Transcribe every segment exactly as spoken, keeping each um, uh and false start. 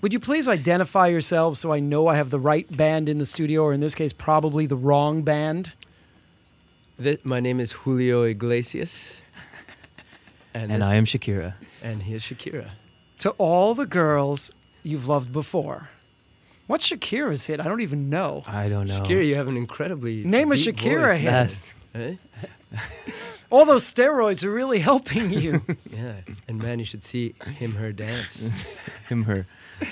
Would you please identify yourselves so I know I have the right band in the studio, or in this case, probably the wrong band? Th- my name is Julio Iglesias. And, and I am Shakira. And here's Shakira. To all the girls you've loved before. What's Shakira's hit? I don't even know. I don't know. Shakira, you have an incredibly Name a deep Shakira voice. hit. Yes. Eh? All those steroids are really helping you. Yeah, and man, you should see him, her dance. Him, her.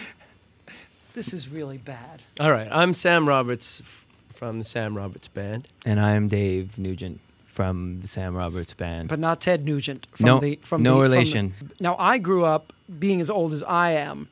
This is really bad. All right, I'm Sam Roberts f- from the Sam Roberts Band. And I am Dave Nugent from the Sam Roberts Band. But not Ted Nugent. From no, the, from no the, relation. From the, now, I grew up, being as old as I am,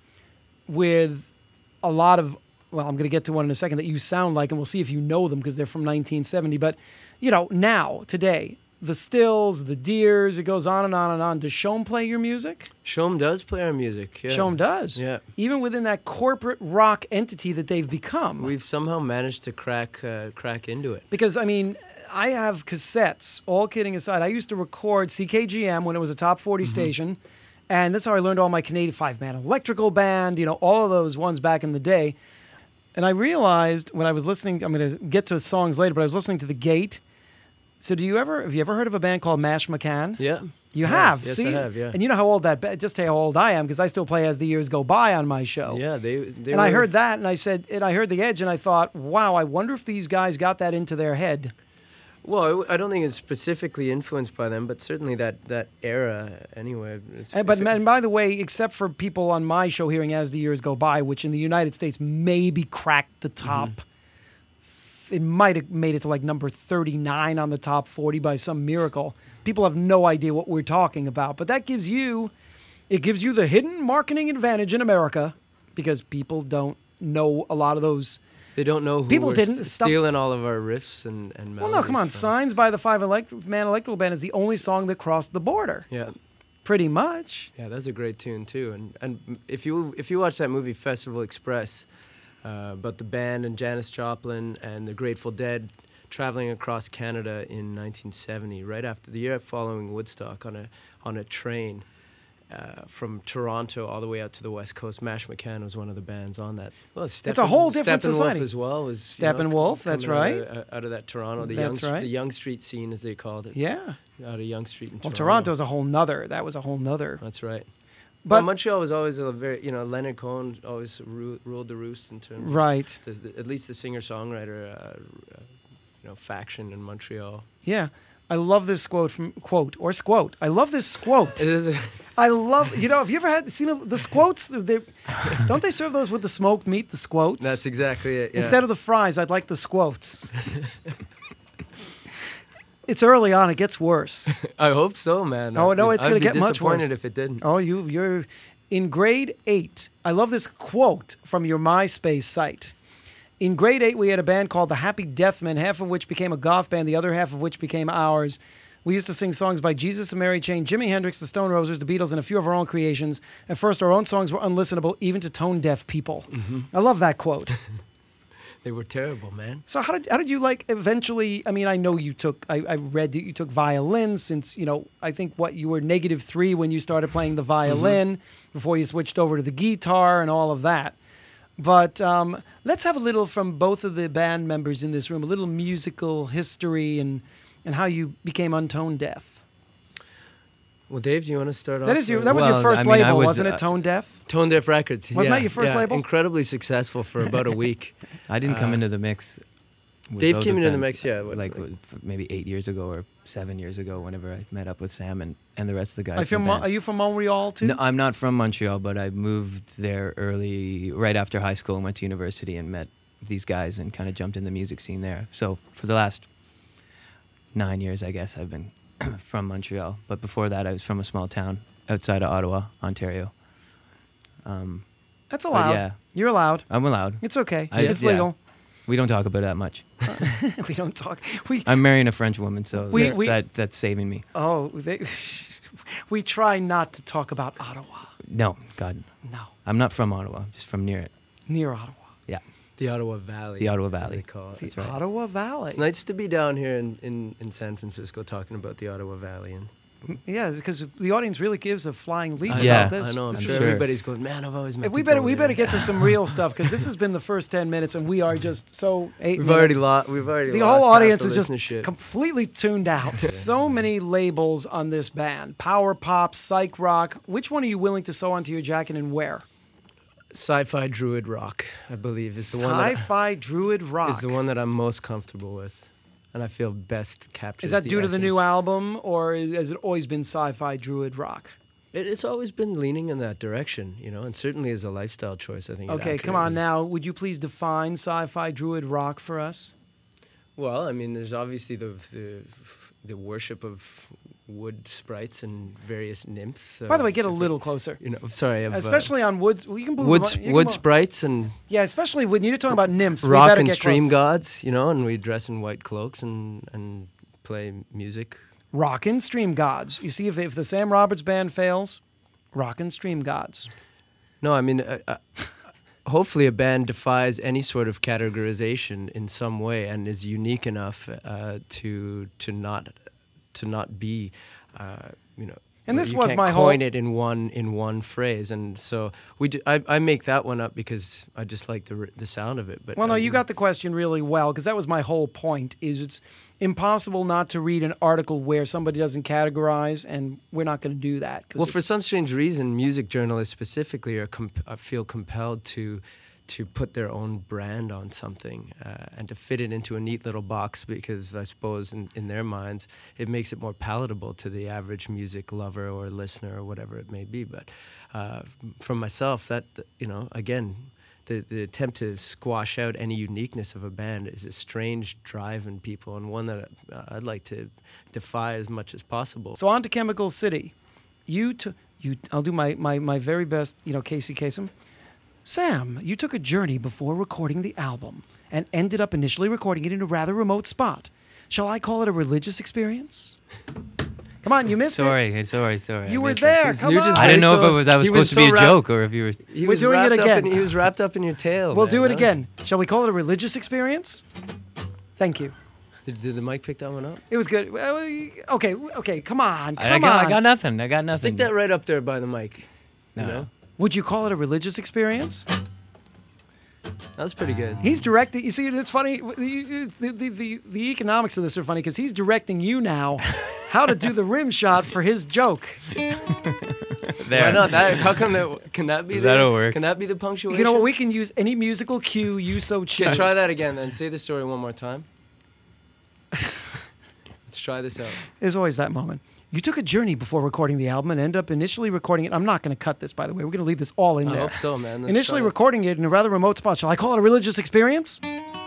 with a lot of, well, I'm going to get to one in a second that you sound like, and we'll see if you know them because they're from nineteen seventy. But, you know, now, today, the Stills, the Deers, it goes on and on and on. Does Shom play your music? Shom does play our music. Yeah. Shom does. Yeah. Even within that corporate rock entity that they've become. We've somehow managed to crack uh, crack into it. Because, I mean, I have cassettes, all kidding aside. I used to record C K G M when it was a top forty mm-hmm. station. And that's how I learned all my Canadian five-man electrical band, you know, all of those ones back in the day. And I realized when I was listening, I'm going to get to songs later, but I was listening to The Gate. So do you ever, have you ever heard of a band called Mash McCann? Yeah. You yeah. have? Yes, See? I have, yeah. And you know how old that, ba- just how old I am, because I still play As the Years Go By on my show. Yeah, they, they And were... I heard that, and I said, and I heard The Edge, and I thought, wow, I wonder if these guys got that into their head. Well, I don't think it's specifically influenced by them, but certainly that, that era, anyway. And, but and by the way, except for people on my show hearing As the Years Go By, which in the United States maybe cracked the top. Mm-hmm. It might have made it to like number thirty-nine on the top forty by some miracle. People have no idea what we're talking about. But that gives you, it gives you the hidden marketing advantage in America because people don't know a lot of those. They don't know who People were didn't st- stuff- stealing all of our riffs and, and melodies. Well, no, come on. from. Signs by the Five Elect- Man Electrical Band is the only song that crossed the border. Yeah. Pretty much. Yeah, that's a great tune, too. And and if you if you watch that movie, Festival Express, uh, about the band and Janis Joplin and the Grateful Dead traveling across Canada in nineteen seventy, right after the year following Woodstock on a on a train uh, from Toronto all the way out to the West Coast. Mash McCann was one of the bands on that. Well, Steppen, it's a whole different Steppenwolf society as well was Steppenwolf. You know, That's coming right. Out of, out of that Toronto, the That's young right. the Young Street scene as they called it. Yeah. Out of Young Street in Well, Toronto. Toronto's a whole nother. That was a whole nother. That's right. But well, Montreal was always a very, you know, Leonard Cohen always ru- ruled the roost in terms right. of the, the, at least the singer-songwriter, uh, uh, you know, faction in Montreal. Yeah. I love this quote from quote or squote. I love this quote. It is. A I love, you know, have you ever had seen the squotes? They, don't they serve those with the smoked meat, the squotes? That's exactly it. Yeah. Instead of the fries, I'd like the squotes. It's early on. It gets worse. I hope so, man. Oh, no, it's I'd going to be get much worse. disappointed if it didn't. Oh, you, you're in grade eight. I love this quote from your MySpace site. In grade eight, we had a band called the Happy Deathmen, half of which became a goth band, the other half of which became ours. We used to sing songs by Jesus and Mary Chain, Jimi Hendrix, the Stone Roses, the Beatles, and a few of our own creations. At first, our own songs were unlistenable, even to tone-deaf people. Mm-hmm. I love that quote. They were terrible, man. So how did how did you like eventually? I mean, I know you took. I, I read that you took violin since you know. I think what you were negative three when you started playing the violin mm-hmm. before you switched over to the guitar and all of that. But um, let's have a little from both of the band members in this room, a little musical history and and how you became untone deaf. Well, Dave, do you want to start that off? Is your, that was well, your first I mean, label, was, wasn't it? uh, Tone Deaf? Tone Deaf Records. Wasn't yeah, that your first yeah, label? Incredibly successful for about a week. I didn't come uh, into the mix. with Dave those came into the band, mix, yeah. What, like, like maybe eight years ago or seven years ago, whenever I met up with Sam and, and the rest of the guys. Are you, from, band. are you from Montreal too? No, I'm not from Montreal, but I moved there early, right after high school, and went to university and met these guys and kind of jumped in the music scene there. So for the last nine years, I guess, I've been from Montreal. But before that, I was from a small town outside of Ottawa, Ontario. Um, That's allowed. yeah. You're allowed. I'm allowed. It's okay. I- it's yeah. legal. We don't talk about it that much. We don't talk. We I'm marrying a French woman, so We- that's, we- that, that's saving me. oh, they, we try not to talk about Ottawa. No, God. No, I'm not from Ottawa, I'm just from near it. near Ottawa. Yeah, the Ottawa Valley. the Ottawa as Valley. they call it. The That's right. Ottawa Valley. It's nice to be down here in, in, in San Francisco talking about the Ottawa Valley. And Yeah, because the audience really gives a flying leap I Yeah. about know, this. I know. I'm This sure is- sure. everybody's going, man, I've always meant If we to better go we there." better get to some real stuff because this has been the first ten minutes and we are just so eight We've minutes. already lost. We've already The lost whole half audience the is just listenership. completely tuned out. So many labels on this band: power pop, psych rock. Which one are you willing to sew onto your jacket and wear? Sci-fi druid rock, I believe, is the one that Sci-fi druid rock. is the one that I'm most comfortable with, and I feel best captures. Is that the due to the new essence. album, or has it always been sci-fi druid rock? It, it's always been leaning in that direction, you know, and certainly as a lifestyle choice, I think. it Okay, come on accurately- now. Would you please define sci-fi druid rock for us? Well, I mean, there's obviously the the, the worship of wood sprites and various nymphs. By the of way, get a different- little closer. You know, sorry, of, uh, Especially on woods. Well, you can move wood the sp- mi- you can wood move- sprites and Yeah, especially when you're talking about nymphs. we rock better and get stream close. gods, you know, and we dress in white cloaks and and play music. Rock and stream gods. You see, if, if the Sam Roberts band fails, rock and stream gods. No, I mean, uh, uh, hopefully a band defies any sort of categorization in some way and is unique enough uh, to to not to not be, uh, you know. And this you was can't my coin whole- it in one in one phrase, and so we. D- I, I make that one up because I just like the r- the sound of it. But Well, no, I you mean- got the question really well because that was my whole point. Is it's impossible not to read an article where somebody doesn't categorize, and we're not going to do that. 'cause Well, for it's- some strange reason, music journalists specifically are comp- uh, feel compelled to to put their own brand on something uh, and to fit it into a neat little box because I suppose in, in their minds it makes it more palatable to the average music lover or listener or whatever it may be. But uh, from myself, that you know, again, the the attempt to squash out any uniqueness of a band is a strange drive in people and one that uh, I'd like to defy as much as possible. So on to Chemical City. You t- you I'll do my, my, my very best, you know, Casey Kasem. Sam, you took a journey before recording the album and ended up initially recording it in a rather remote spot. Shall I call it a religious experience? Come on, you missed it. Sorry, sorry, sorry. You I were missed there. He's- Come you're on. just I didn't know if so- it was, that was he was supposed to be so a wrapped- joke or if you were. He We're was doing it wrapped up again. in- he was wrapped up in your tail. We'll man. do it That was- again. Shall we call it a religious experience? Thank you. Did, did the mic pick that one up? It was good. Well, Okay, okay, come on, come I, I, got, on. I got nothing. I got nothing. Stick that right up there by the mic. No. You know? Would you call it a religious experience? That was pretty good. He's directing. You see, it's funny. The, the, the, the, the economics of this are funny because he's directing you now how to do the rim shot for his joke. There. Why not? That, how come that? Can that be? The, That'll work. Can that be the punctuation? You know what? We can use any musical cue you so choose. Okay, try that again. Then say the story one more time. Let's try this out. There's always that moment. You took a journey before recording the album and ended up initially recording it. I'm not going to cut this, by the way. We're going to leave this all in I there. hope so, man. Let's Initially try it. recording it in a rather remote spot. Shall I call it a religious experience?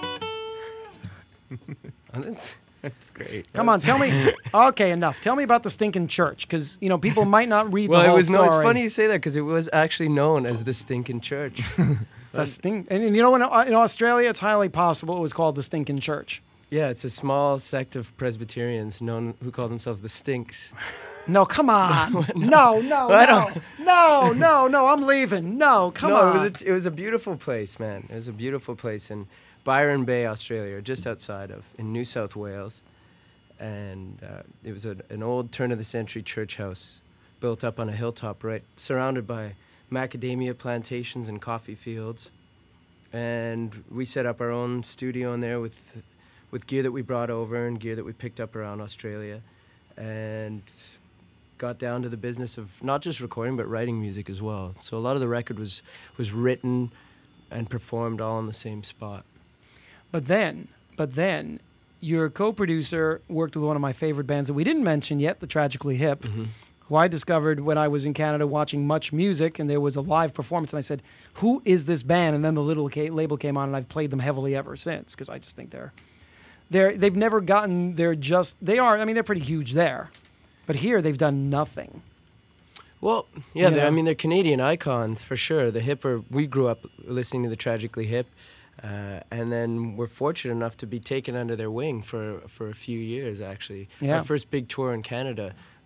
That's Great. Come on, tell me. Okay, enough. Tell me about the stinking church, because you know people might not read Well, the it whole was story. no. It's funny you say that because it was actually known as the Stinking Church. The stink, and, and you know, in, in Australia, it's highly possible it was called the stinking church. Yeah, it's a small sect of Presbyterians known who call themselves the Stinks. No, come on. no, no, I no, don't- no, no, no. I'm leaving. No, come no, on. it was, a, it was a beautiful place, man. It was a beautiful place in Byron Bay, Australia, just outside of in New South Wales, and uh, it was a, an old turn-of-the-century church house built up on a hilltop, right, surrounded by macadamia plantations and coffee fields, and we set up our own studio in there with with gear that we brought over and gear that we picked up around Australia, and got down to the business of not just recording but writing music as well. So a lot of the record was was written and performed all in the same spot. But then, but then, your co-producer worked with one of my favorite bands that we didn't mention yet, the Tragically Hip, Mm-hmm. who I discovered when I was in Canada watching Much Music, and there was a live performance, and I said, "Who is this band?" And then the little ca- label came on, and I've played them heavily ever since because I just think they're, they're they've never gotten. They're just they are. I mean, they're pretty huge there, but here they've done nothing. Well, yeah, You they're, I know? mean, they're Canadian icons for sure. The Hip are, we grew up listening to the Tragically Hip, uh, and then we're fortunate enough to be taken under their wing for, for a few years, actually. Yeah. Our first big tour in Canada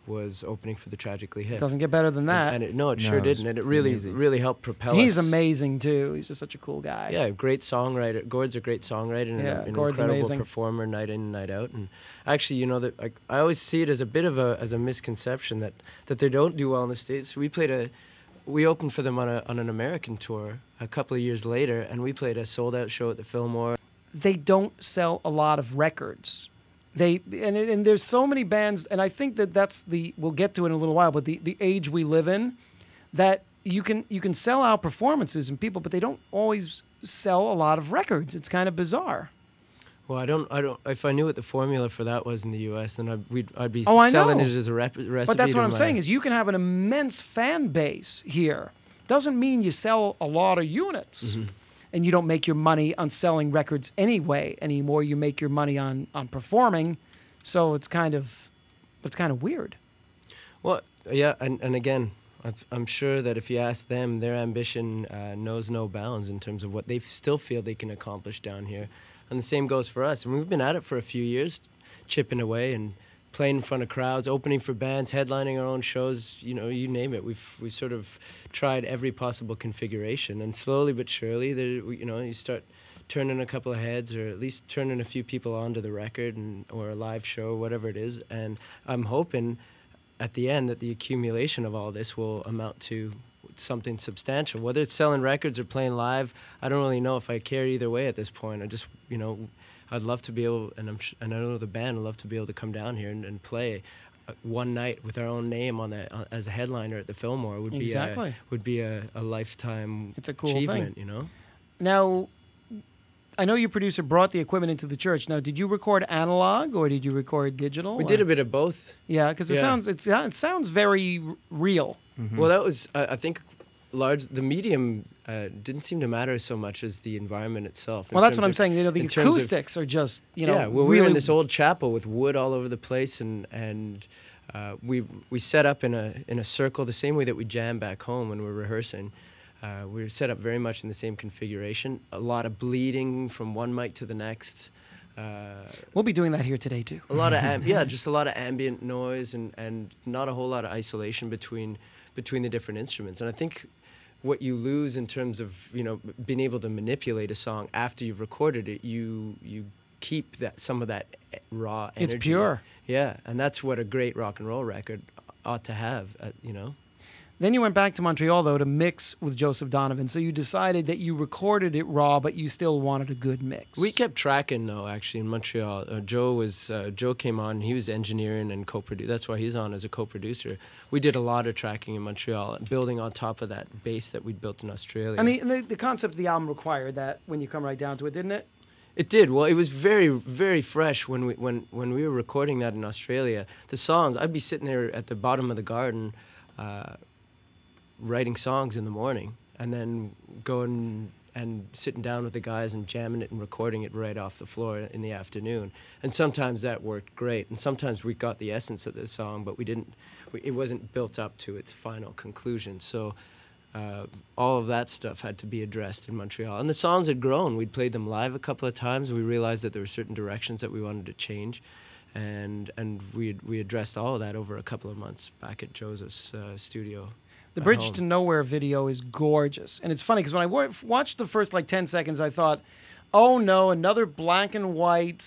was opening for the Tragically Hip. Doesn't get better than that. And, and it, no, it No, sure it's didn't. And it really, amazing. really helped propel He's us. amazing too. He's just such a cool guy. Yeah, great songwriter. Gord's a great songwriter and Yeah, an Gord's incredible amazing. performer, night in and night out. And actually, you know, that I, I always see it as a bit of a as a misconception that that they don't do well in the States. We played a, we opened for them on a on an American tour a couple of years later, and we played a sold out show at the Fillmore. They don't sell a lot of records. They and and there's so many bands, and I think that that's the we'll get to it in a little while. But the, the age we live in, that you can you can sell out performances and people, but they don't always sell a lot of records. It's kind of bizarre. Well, I don't, I don't. If I knew what the formula for that was in the U S, then I'd, we'd, I'd be Oh, I selling know. it as a rep, recipe. But that's to what I'm my- saying is you can have an immense fan base here. Doesn't mean you sell a lot of units. Mm-hmm. And you don't make your money on selling records anyway anymore. You make your money on, on performing. So it's kind of it's kind of weird. Well, yeah, and, and again, I've- I'm sure that if you ask them, their ambition uh, knows no bounds in terms of what they f- still feel they can accomplish down here. And the same goes for us. And we've been at it for a few years, chipping away and playing in front of crowds, opening for bands, headlining our own shows, you know, you name it. We've we sort of tried every possible configuration. And slowly but surely, there, you know, you start turning a couple of heads, or at least turning a few people onto the record and or a live show, whatever it is. And I'm hoping at the end that the accumulation of all this will amount to something substantial. Whether it's selling records or playing live, I don't really know if I care either way at this point. I just, you know, I'd love to be able, and I'm sh- and I know the band would love to be able to come down here and, and play uh, one night with our own name on that uh, as a headliner at the Fillmore would Exactly. be a, would be a, a lifetime It's a cool achievement, thing. you know. Now, I know your producer brought the equipment into the church. Now, did you record analog or did you record digital? We or- did a bit of both. Yeah, because it Yeah. sounds it's, it sounds very r- real. Well, that was, I I think, large. The medium uh, didn't seem to matter so much as the environment itself. in Well, that's terms what I'm of- saying. You know, the in terms of- acoustics are just you know yeah, well, we really were in this old chapel with wood all over the place, and and uh, we we set up in a in a circle the same way that we jam back home when we're rehearsing. Uh, we were set up very much in the same configuration. A lot of bleeding from one mic to the next. Uh, We'll be doing that here today too. a lot of am- yeah, just a lot of ambient noise and, and not a whole lot of isolation between between the different instruments. And I think what you lose in terms of you know being able to manipulate a song after you've recorded it, you you keep that some of that e- raw energy. It's pure. Yeah, and that's what a great rock and roll record ought to have. Uh, you know. Then you went back to Montreal though to mix with Joseph Donovan. So you decided that you recorded it raw, but you still wanted a good mix. We kept tracking though. Actually, in Montreal, uh, Joe was uh, Joe came on. He was engineering and co-producer. That's why he's on as a co-producer. We did a lot of tracking in Montreal, building on top of that base that we'd built in Australia. And the, the the concept of the album required that when you come right down to it, didn't it? It did. Well, it was very, very fresh when we when when we were recording that in Australia. The songs, I'd be sitting there at the bottom of the garden, uh, writing songs in the morning, and then going and sitting down with the guys and jamming it and recording it right off the floor in the afternoon. And sometimes that worked great, and sometimes we got the essence of the song, but we didn't. We, it wasn't built up to its final conclusion. So. Uh, all of that stuff had to be addressed in Montreal. And the songs had grown. We'd played them live a couple of times. We realized that there were certain directions that we wanted to change. And and we we addressed all of that over a couple of months back at Joseph's uh, studio. The at Bridge home. to Nowhere video is gorgeous. And it's funny because when I wa- watched the first like ten seconds, I thought, oh no, another black and white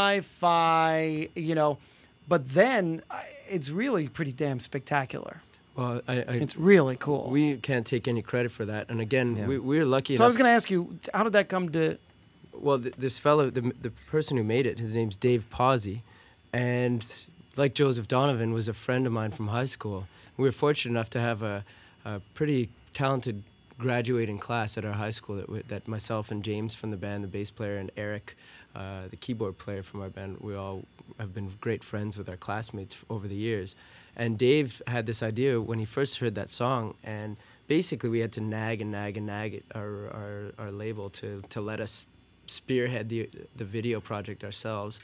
sci-fi, you know. But then I- it's really pretty damn spectacular. Well, I, I, It's really cool. we can't take any credit for that. And again, Yeah. we, we're lucky so I enough. was going to ask you, t- how did that come to... Well, th- this fellow, the, the person who made it, his name's Dave Pawsey, and like Joseph Donovan, was a friend of mine from high school. We were fortunate enough to have a, a pretty talented graduating class at our high school that, w- that myself and James from the band, the bass player, and Eric, uh, the keyboard player from our band, we all have been great friends with our classmates f- over the years. And Dave had this idea when he first heard that song, and basically we had to nag and nag and nag at our, our, our label to, to let us spearhead the the video project ourselves.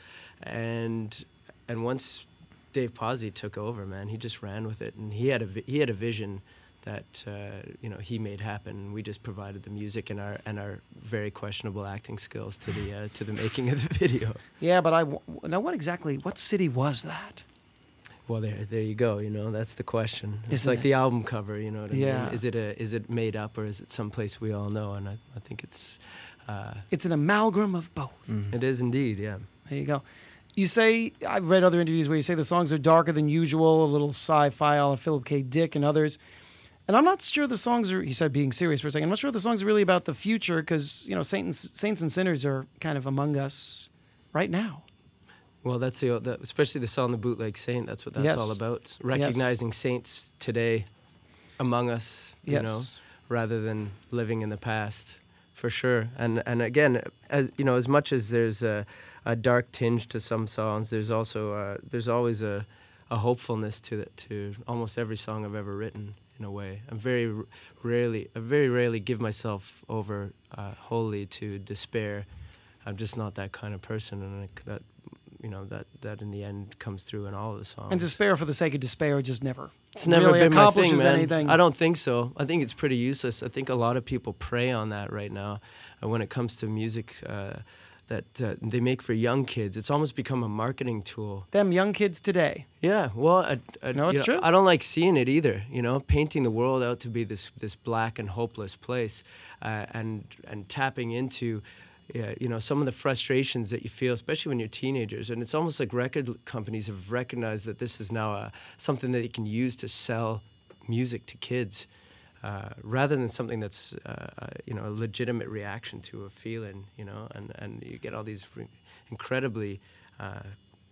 And and once Dave Pawsey took over, man, he just ran with it, and he had a vi- he had a vision that uh, you know he made happen. We just provided the music and our and our very questionable acting skills to the uh, to the making of the video. Yeah, but I... w- Now, what exactly... What city was that? Well, there, there you go. You know, that's the question. It's Isn't like it? the album cover. You know what I Yeah. mean? Is it a, is it made up, or is it someplace we all know? And I, I think it's, uh, It's an amalgam of both. Mhm. it is indeed. Yeah. There you go. You say, I've read other interviews where you say the songs are darker than usual, a little sci-fi, a la Philip K. Dick and others. And I'm not sure the songs are, you said being serious for a second, I'm not sure the songs are really about the future because, you know, saints, saints and sinners are kind of among us right now. Well, that's the, the especially the song "The Bootleg Saint." That's what that's Yes. all about. Recognizing saints today among us. You Yes. know, rather than living in the past, for sure. And and again, as you know, as much as there's a, a dark tinge to some songs, there's also uh, there's always a, a hopefulness to the, to almost every song I've ever written. In a way, I'm very r- rarely, I very rarely give myself over uh, wholly to despair. I'm just not that kind of person, and I, that you know that that in the end comes through in all of the songs. And despair for the sake of despair just never It's never really been my accomplishes thing, man. anything. I don't think so. I think it's pretty useless. I think a lot of people prey on that right now. Uh, when it comes to music uh, that uh, they make for young kids, it's almost become a marketing tool. Them young kids today. Yeah, well, I, I, No, you it's know, true. I don't like seeing it either. You know, painting the world out to be this this black and hopeless place, uh, and and tapping into. Yeah, you know, some of the frustrations that you feel, especially when you're teenagers. And it's almost like record l- companies have recognized that this is now a, something that they can use to sell music to kids, uh, rather than something that's, uh, uh, you know, a legitimate reaction to a feeling, you know. And, and you get all these re- incredibly uh,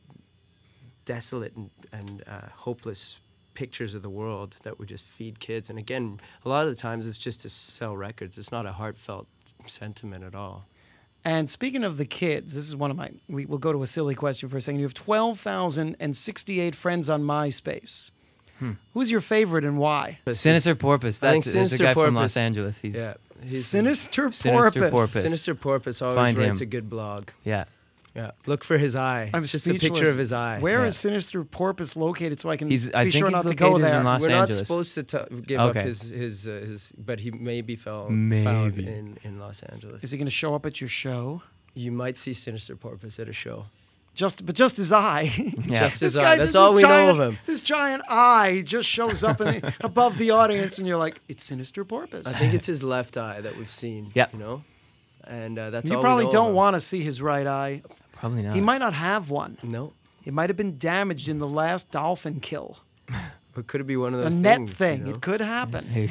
desolate and, and uh, hopeless pictures of the world that would just feed kids. And again, a lot of the times it's just to sell records. It's not a heartfelt sentiment at all. And speaking of the kids, this is one of my, we, we'll go to a silly question for a second. You have twelve thousand sixty-eight friends on MySpace. Hmm. Who's your favorite and why? This Sinister is- Porpoise. I think That's there's a Sinister guy from Porpoise- Los Angeles. He's Yeah. he's- Sinister, Sinister Porpoise. Porpoise. Sinister Porpoise always Find writes him. a good blog. yeah. Yeah. Look for his eye. I'm it's just a picture speechless. of his eye. Where is Yeah. Sinister Porpoise located so I can He's- be I think sure he's not to go located in there? Los We're not Angeles. supposed to t- give Okay. up his, his, uh, his, but he may be found, Maybe. found in, in Los Angeles. Is he going to show up at your show? You might see Sinister Porpoise at a show. Just, but just his eye. Yeah. Just his This eye. guy- That's this all we giant, know of him. This giant eye just shows up in the, above the audience, and you're like, it's Sinister Porpoise. I think it's his left eye that we've seen. Yep. You know? And uh, that's you all probably we know don't of want to see his right eye. Probably not. He might not have one. him. No. It might have been damaged in the last dolphin kill. Or could it be one of A those net things, thing. You know? It could happen. Hey,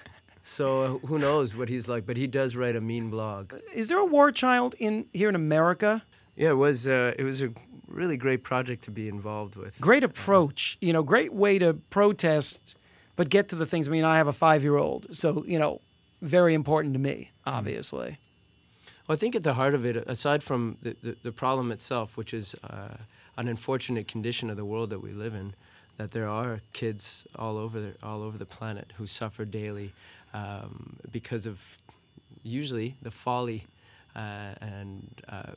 So uh, who knows what he's like? But he does write a mean blog. Is there a war child in here in America? Yeah, it was. Uh, it was a really great project to be involved with. Great approach. You know, great way to protest, but get to the things. I mean, I have a five-year-old, so, you know, very important to me, obviously. Well, I think at the heart of it, aside from the, the, the problem itself, which is uh, an unfortunate condition of the world that we live in, that there are kids all over the, all over the planet who suffer daily um, because of usually the folly uh, and uh,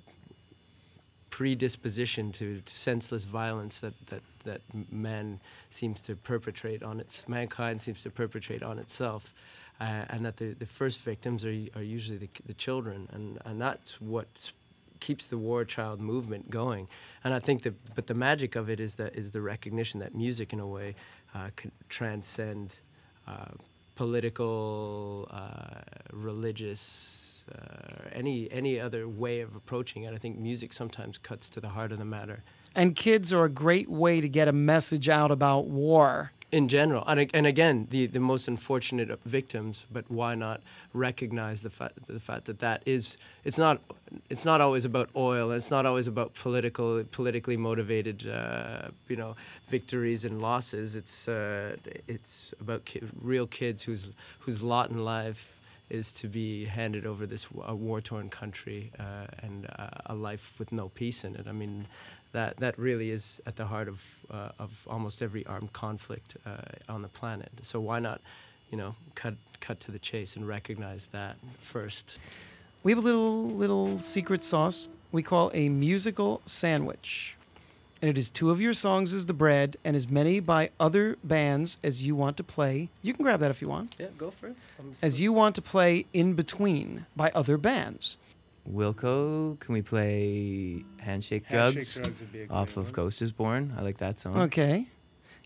predisposition to, to senseless violence that, that, that man seems to perpetrate on its mankind seems to perpetrate on itself. Uh, and that the, the first victims are are usually the, the children, and, and that's what keeps the war child movement going. And I think that, but the magic of it is that is the recognition that music, in a way, uh, can transcend uh, political, uh, religious, uh, any any other way of approaching it. I think music sometimes cuts to the heart of the matter. And kids are a great way to get a message out about war. In general, and, ag- and again, the, the most unfortunate victims. But why not recognize the fact the fact that that is it's not it's not always about oil. It's not always about political politically motivated uh, you know victories and losses. It's uh, it's about ki- real kids whose whose lot in life is to be handed over this w- a war-torn country uh, and uh, a life with no peace in it. I mean. That that really is at the heart of uh, of almost every armed conflict uh, on the planet. So why not, you know, cut cut to the chase and recognize that first? We have a little little secret sauce we call a musical sandwich. And it is two of your songs as the bread and as many by other bands as you want to play. You can grab that if you want. Yeah, go for it. I'm As you want to play in between by other bands. Wilco, can we play Handshake Handshake Drugs Drugs would be a great off of one. Ghost is Born? I like that song. Okay.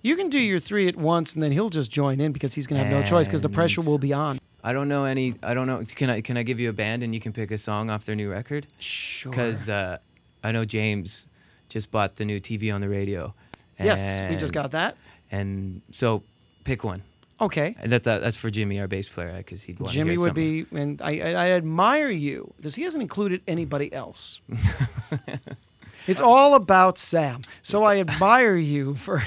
You can do your three at once, and then he'll just join in because he's gonna have no choice because the pressure And- will be on. I don't know any. I don't know. Can I can I give you a band and you can pick a song off their new record? Sure. Because uh, I know James just bought the new T V on the radio. Yes, we just and- got that. And so, pick one. Okay. And that's uh, that's for Jimmy, our bass player, because he'd want to Jimmy hear would something. be, and I, I, I admire you because he hasn't included anybody else. It's all about Sam. So I admire you for.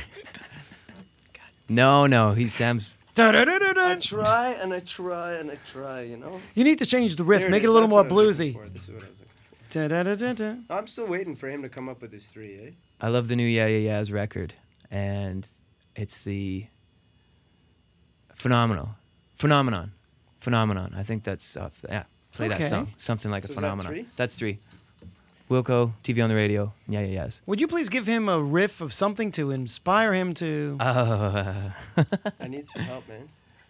No, no, he's Sam's. Da-da-da-da-da. try and I try and I try, you know? You need to change the riff, There make it is. a little That's more what I was looking bluesy. for. This is what I was looking for. Da-da-da-da-da. I'm still waiting for him to come up with his three, eh? I love the new Yeah Yeah Yeahs record, and it's the phenomenal, phenomenon, phenomenon. I think that's off. The, yeah, play Okay. that song. Something like So a is that phenomenon. three? That's three. Wilco, T V on the radio, Yeah Yeah Yeahs. Would you please give him a riff of something to inspire him to? Uh, I need some help, man.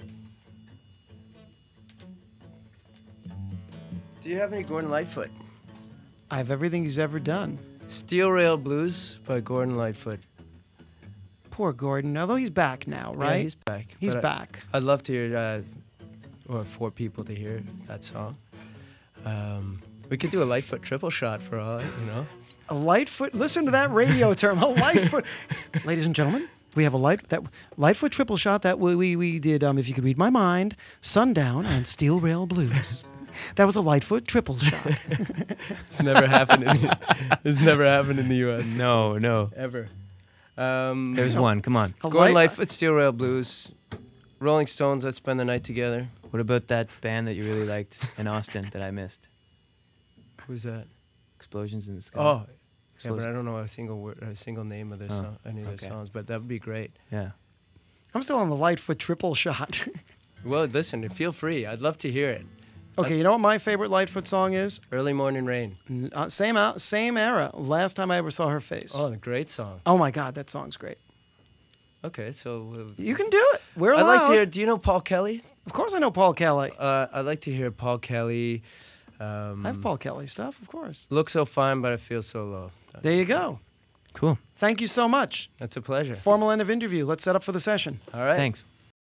Do you have any Gordon Lightfoot? I have everything he's ever done. Steel Rail Blues by Gordon Lightfoot. Poor Gordon. Although he's back now, Yeah, right? he's back. He's But I- back. I'd love to hear, uh, or for people to hear that song. Um, we could do a Lightfoot triple shot for all, you know? A Lightfoot. Listen to that radio term. A Lightfoot. Ladies and gentlemen, we have a light that Lightfoot triple shot that we we, we did. Um, if you could read my mind, Sundown and Steel Rail Blues. That was a Lightfoot triple shot. It's never happened. In the, it's never happened in the U S no, no. ever. Um, There's one. Come on. A Gordon light- Lightfoot, Steel Rail Blues, Rolling Stones. Let's spend the night together. What about that band that you really liked in Austin that I missed? Who's that? Explosions in the Sky. Oh, yeah, but Explosion- I don't know a single word, a single name of their Oh, song, any of their okay. songs. But that would be great. Yeah. I'm still on the Lightfoot triple shot. Well, listen, feel free. I'd love to hear it. Okay, you know what my favorite Lightfoot song is? Early Morning Rain. N- Uh, same out, same era. Last time I ever saw her face. Oh, a great song. Oh my God, that song's great. Okay, so uh, You can do it. We're I'd allowed. like to hear. Do you know Paul Kelly? Of course, I know Paul Kelly. Uh, I'd like to hear Paul Kelly. Um, I have Paul Kelly stuff, of course. Look so fine, but I feel so low. There you go. Cool. Thank you so much. That's a pleasure. Formal end of interview. Let's set up for the session. All right. Thanks.